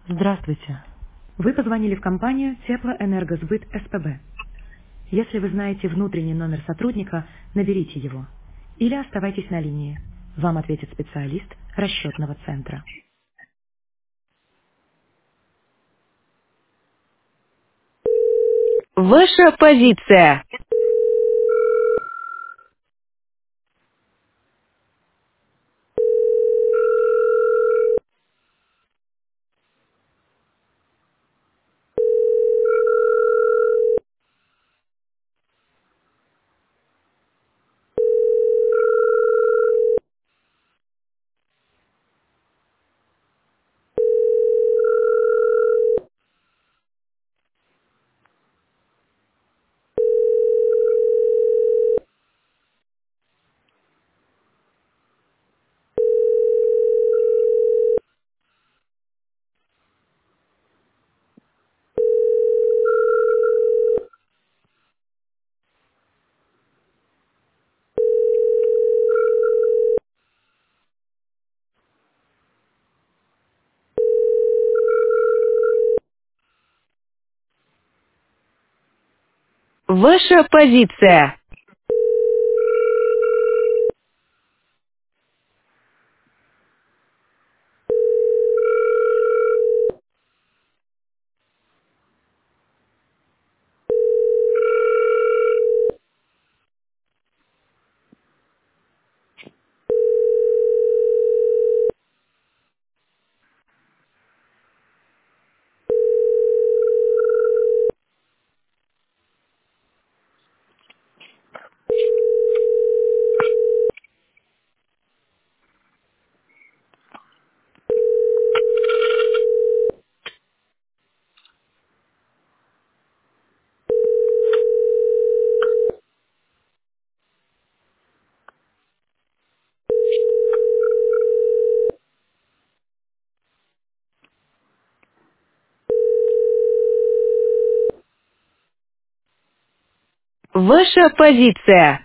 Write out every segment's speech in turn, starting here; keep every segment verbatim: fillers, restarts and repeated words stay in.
Здравствуйте. Вы позвонили в компанию Теплоэнергосбыт СПБ. Если вы знаете внутренний номер сотрудника, наберите его. Или оставайтесь на линии. Вам ответит специалист расчетного центра. Ваша позиция. Ваша позиция. Ваша позиция.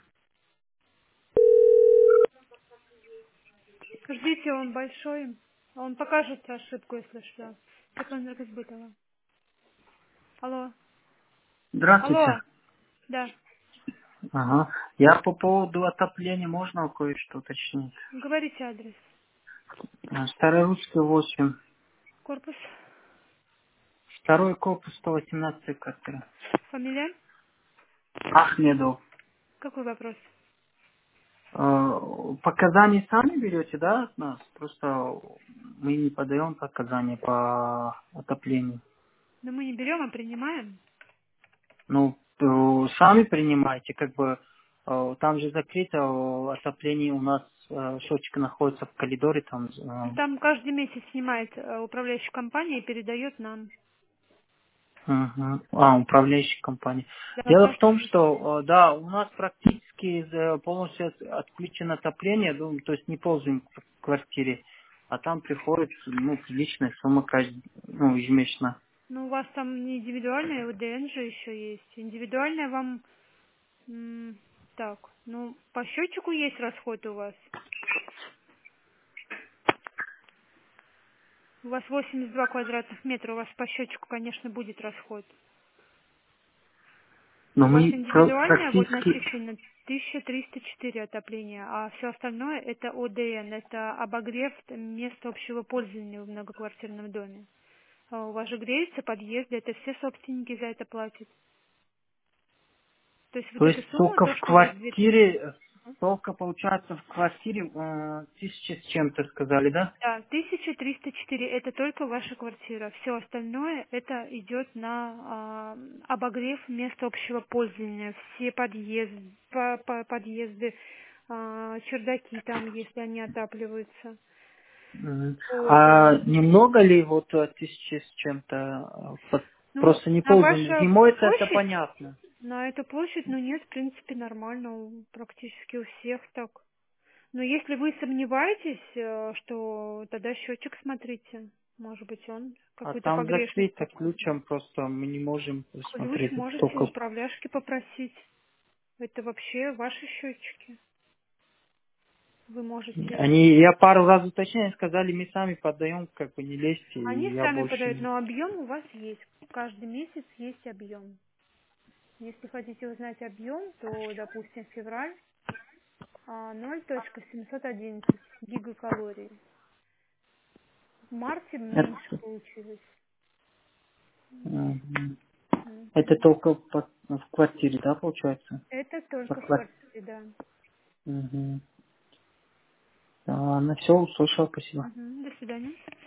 Ждите, он большой. Он покажет ошибку, если что. Теплоэнергосбытова. Алло. Здравствуйте. Алло. Да. Ага. Я по поводу отопления можно кое-что уточнить? Говорите адрес. А, Старорусский восемь. Корпус. Второй корпус сто восемнадцать квартира. Фамилия. Ахмедов. Какой вопрос? Э, Показания сами берете, да, от нас? Просто мы не подаем показания по отоплению. Но мы не берем, а принимаем. Ну, э, сами принимаете, как бы э, там же закрыто э, отопление у нас, э, счетчик находится в коридоре, там Ну, э, там каждый месяц снимает э, управляющая компания и передает нам. Мгм. А, управляющая компания. Да, Дело в каждый том, месяц. что, э, да, у нас практически э, полностью от- отключено отопление, ну, то есть не пользуем в квартире, а там приходит, ну, приличная сумма каждый, ну, ежемесячно. Ну, у вас там не индивидуальная, у ДН же еще есть. Индивидуальная вам... м, так, ну, по счетчику есть расход у вас. У вас восемьдесят два квадратных метра, у вас по счетчику, конечно, будет расход. Но У вас мы про- индивидуальное вот практически, начислено тысяча триста четыре отопления, а все остальное это ОДН, это обогрев места общего пользования в многоквартирном доме. А у вас же греется подъезд, это все собственники за это платят. То есть вот то есть эту сумму, только то, в что вот две тысячи, квартире, э, только получается в квартире э, тысяча с чем-то сказали, да? да, тысяча триста четыре это только ваша квартира. Все остальное это идет на а, обогрев места общего пользования. Все подъезды, по- по- подъезды, а, чердаки там, если они отапливаются. Мгм. А Полы. немного ли вот э, тысячи с чем-то? э, по- Ну, Просто не на пользуем. вашу Зимой это, это площадь, понятно. на эту площадь, ну нет, в принципе, нормально, у- практически у всех так. Но если вы сомневаетесь, э, что тогда счетчик смотрите. Может быть, он А какую-то там погрешность закрыто показывает. ключом, просто мы не можем Ключ посмотреть можете у только. управляшки попросить. Это вообще ваши счетчики. Вы можете... Они, я пару раз уточняю, сказали, мы сами подаем, как бы не лезьте. Они и я сами больше подают, не... но объем у вас есть. Каждый месяц есть объем. Если хотите узнать объем, то, допустим, февраль а, ноль целых семьсот одиннадцать гигакалорий. В марте меньше Это, получилось. мгм. Это Мгм. только по- в квартире, да, получается? Это По только в квартире. квартире, да. Угу. Да, ладно, все, услышал, спасибо. Мгм. До свидания.